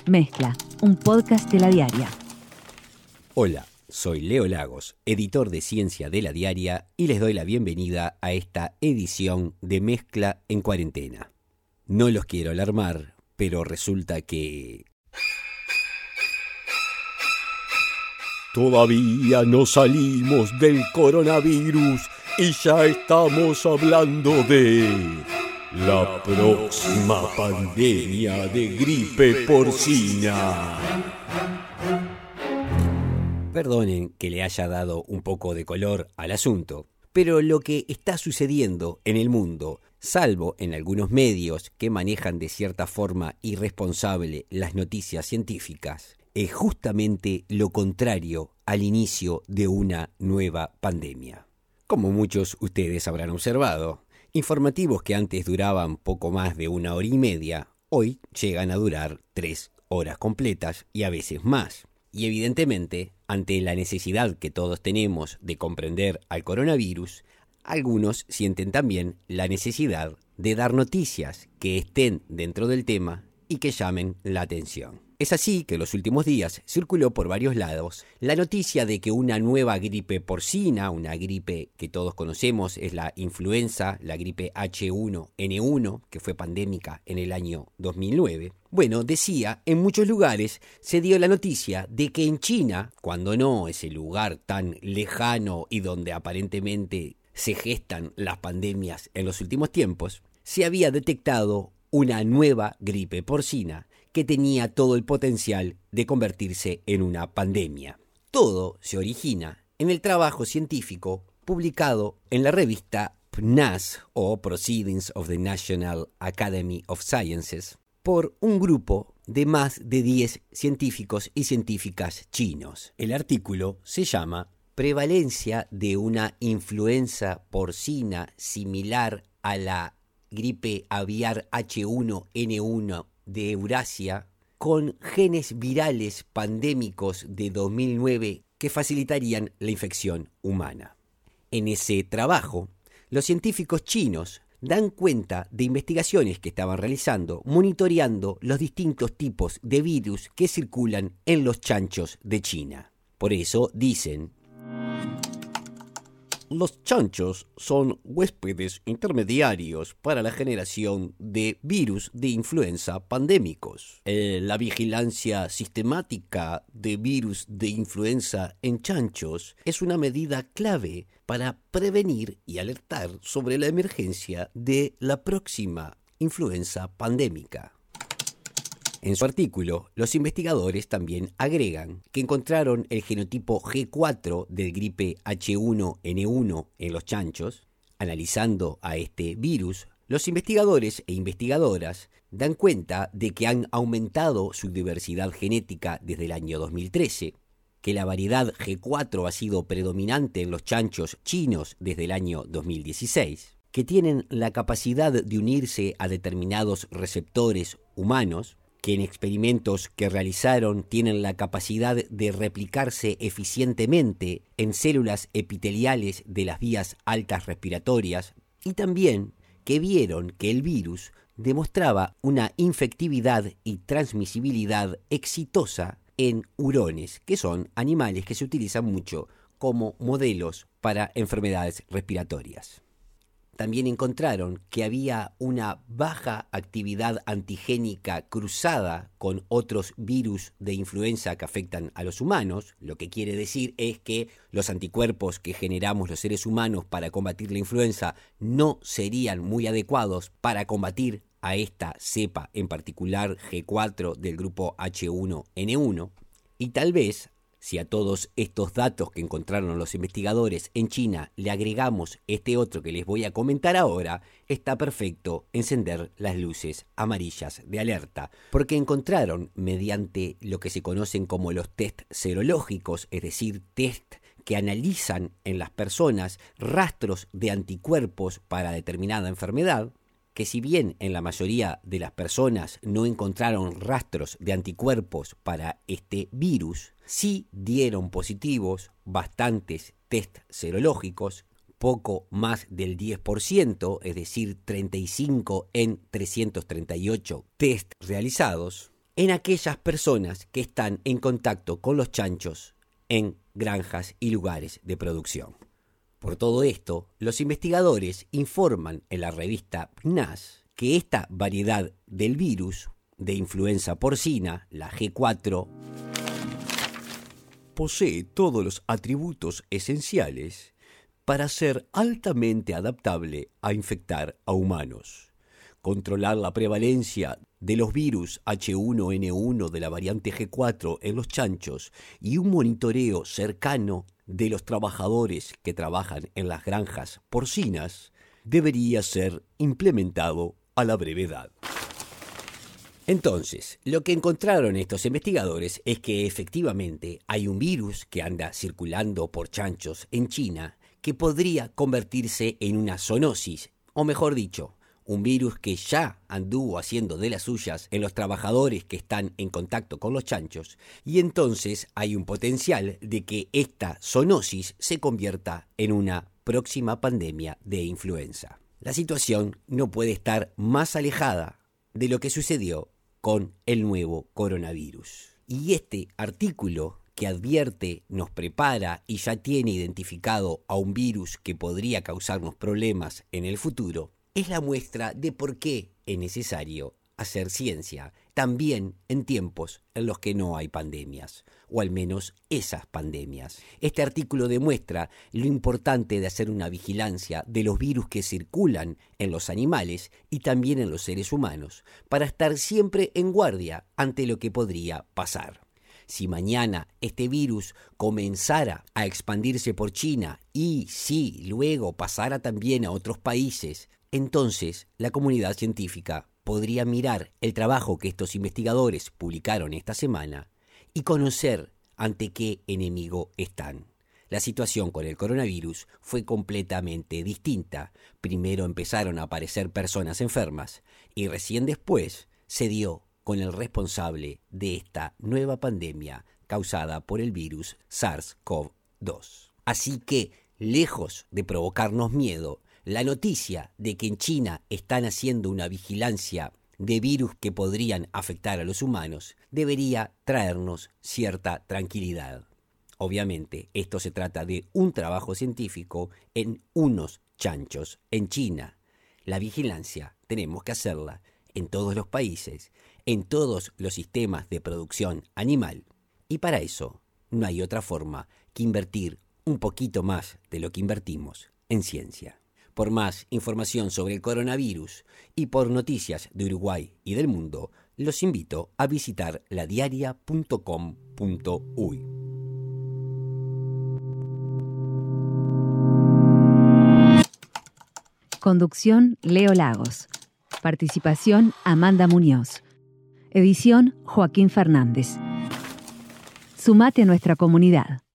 Mezcla, un podcast de La Diaria. Hola, soy Leo Lagos, editor de Ciencia de La Diaria, y les doy la bienvenida a esta edición de Mezcla en Cuarentena. No los quiero alarmar, pero resulta que todavía no salimos del coronavirus y ya estamos hablando de la próxima pandemia de gripe porcina. Perdonen que le haya dado un poco de color al asunto, pero lo que está sucediendo en el mundo, salvo en algunos medios que manejan de cierta forma irresponsable las noticias científicas, es justamente lo contrario al inicio de una nueva pandemia. Como muchos ustedes habrán observado, informativos que antes duraban poco más de 1 hora y media, hoy llegan a durar 3 horas completas y a veces más. Y evidentemente, ante la necesidad que todos tenemos de comprender al coronavirus, algunos sienten también la necesidad de dar noticias que estén dentro del tema y que llamen la atención. Es así que en los últimos días circuló por varios lados la noticia de que una nueva gripe porcina, una gripe que todos conocemos, es la influenza, la gripe H1N1, que fue pandémica en el año 2009. Bueno, decía, en muchos lugares se dio la noticia de que en China, cuando no ese lugar tan lejano y donde aparentemente se gestan las pandemias en los últimos tiempos, se había detectado una nueva gripe porcina que tenía todo el potencial de convertirse en una pandemia. Todo se origina en el trabajo científico publicado en la revista PNAS o Proceedings of the National Academy of Sciences por un grupo de más de 10 científicos y científicas chinos. El artículo se llama Prevalencia de una influenza porcina similar a la gripe aviar H1N1 de Eurasia, con genes virales pandémicos de 2009 que facilitarían la infección humana. En ese trabajo, los científicos chinos dan cuenta de investigaciones que estaban realizando, monitoreando los distintos tipos de virus que circulan en los chanchos de China. Por eso dicen: los chanchos son huéspedes intermediarios para la generación de virus de influenza pandémicos. La vigilancia sistemática de virus de influenza en chanchos es una medida clave para prevenir y alertar sobre la emergencia de la próxima influenza pandémica. En su artículo, los investigadores también agregan que encontraron el genotipo G4 del gripe H1N1 en los chanchos. Analizando a este virus, los investigadores e investigadoras dan cuenta de que han aumentado su diversidad genética desde el año 2013, que la variedad G4 ha sido predominante en los chanchos chinos desde el año 2016, que tienen la capacidad de unirse a determinados receptores humanos, que en experimentos que realizaron tienen la capacidad de replicarse eficientemente en células epiteliales de las vías altas respiratorias, y también que vieron que el virus demostraba una infectividad y transmisibilidad exitosa en hurones, que son animales que se utilizan mucho como modelos para enfermedades respiratorias. También encontraron que había una baja actividad antigénica cruzada con otros virus de influenza que afectan a los humanos. Lo que quiere decir es que los anticuerpos que generamos los seres humanos para combatir la influenza no serían muy adecuados para combatir a esta cepa, en particular G4 del grupo H1N1. Y tal vez, si a todos estos datos que encontraron los investigadores en China le agregamos este otro que les voy a comentar ahora, está perfecto encender las luces amarillas de alerta, porque encontraron, mediante lo que se conocen como los test serológicos, es decir, test que analizan en las personas rastros de anticuerpos para determinada enfermedad, que si bien en la mayoría de las personas no encontraron rastros de anticuerpos para este virus, sí dieron positivos bastantes test serológicos, poco más del 10%, es decir, 35 en 338 test realizados, en aquellas personas que están en contacto con los chanchos en granjas y lugares de producción. Por todo esto, los investigadores informan en la revista PNAS que esta variedad del virus de influenza porcina, la G4, posee todos los atributos esenciales para ser altamente adaptable a infectar a humanos. Controlar la prevalencia de los virus H1N1 de la variante G4 en los chanchos y un monitoreo cercano de los trabajadores que trabajan en las granjas porcinas debería ser implementado a la brevedad. Entonces, lo que encontraron estos investigadores es que efectivamente hay un virus que anda circulando por chanchos en China que podría convertirse en una zoonosis, o mejor dicho, un virus que ya anduvo haciendo de las suyas en los trabajadores que están en contacto con los chanchos, y entonces hay un potencial de que esta zoonosis se convierta en una próxima pandemia de influenza. La situación no puede estar más alejada de lo que sucedió con el nuevo coronavirus. Y este artículo que advierte, nos prepara y ya tiene identificado a un virus que podría causarnos problemas en el futuro, es la muestra de por qué es necesario hacer ciencia, también en tiempos en los que no hay pandemias, o al menos esas pandemias. Este artículo demuestra lo importante de hacer una vigilancia de los virus que circulan en los animales y también en los seres humanos, para estar siempre en guardia ante lo que podría pasar. Si mañana este virus comenzara a expandirse por China y si luego pasara también a otros países, entonces la comunidad científica podría mirar el trabajo que estos investigadores publicaron esta semana y conocer ante qué enemigo están. La situación con el coronavirus fue completamente distinta. Primero empezaron a aparecer personas enfermas y recién después se dio con el responsable de esta nueva pandemia causada por el virus SARS-CoV-2. Así que, lejos de provocarnos miedo, la noticia de que en China están haciendo una vigilancia de virus que podrían afectar a los humanos debería traernos cierta tranquilidad. Obviamente, esto se trata de un trabajo científico en unos chanchos en China. La vigilancia tenemos que hacerla en todos los países, en todos los sistemas de producción animal. Y para eso no hay otra forma que invertir un poquito más de lo que invertimos en ciencia. Por más información sobre el coronavirus y por noticias de Uruguay y del mundo, los invito a visitar ladiaria.com.uy. Conducción Leo Lagos. Participación Amanda Muñoz. Edición Joaquín Fernández. Sumate a nuestra comunidad.